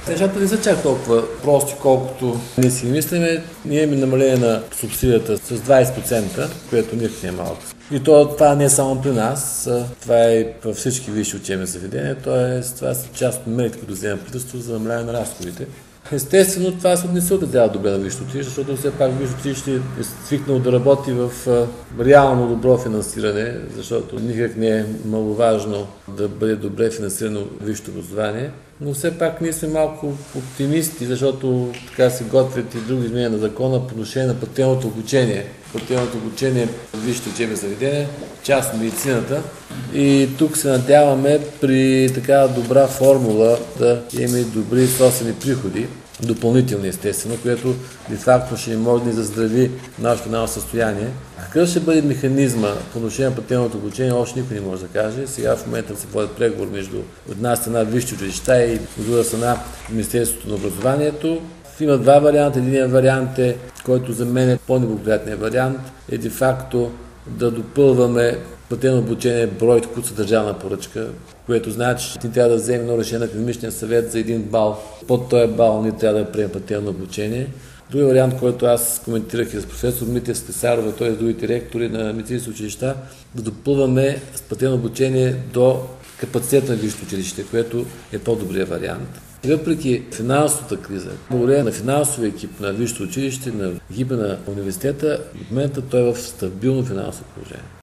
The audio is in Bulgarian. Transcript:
Нещата не са чак толкова прости, колкото ние си мислиме. Ние имаме намаление на субсидията с 20%, което никак не е малко. И това не е само при нас, това е във всички висши учебни заведения, т.е. това са част от мерките, които взема правителството за намаляване на разходите. Естествено, това не се отразява добре на висшето училище, защото все пак висшето училище е свикнало да работи в реално добро финансиране, защото никак не е маловажно да бъде добре финансирано висшето образование. Но все пак ние сме малко оптимисти, защото така се готвят и други изменения на закона по отношение на платеното обучение. Платеното обучение в висшите учебни заведения, част от медицината. И тук се надяваме при така добра формула да имаме добри собствени приходи, допълнителни естествено, което де-факто ще може да ни заздрави нашето финансово състояние. Какъв ще бъде механизма по отношение на платеното обучение, още никой не може да каже. Сега в момента се водят преговор между една страна висши училища и от друга страна Министерството на образованието. Има два варианта. Единият вариант е, който за мен е по-неблагоприятният вариант, е де-факто да допълваме платено обучение бройте, които са държавна поръчка, което значи, че ти трябва да вземе едно решение на академичния съвет за един бал. Под този бал ние трябва да приемем платено обучение. Други вариант, който аз коментирах и с професор Митев Скасарова, т.е. с другите ректори на медицински училища, да допълваме с платено обучение до капацитета на висшето училище, което е по-добрият вариант. Въпреки финансовата криза, благодарение на финансовия екип на висшето училище, на екипа на университета, в момента той е в стабилно финансово положение.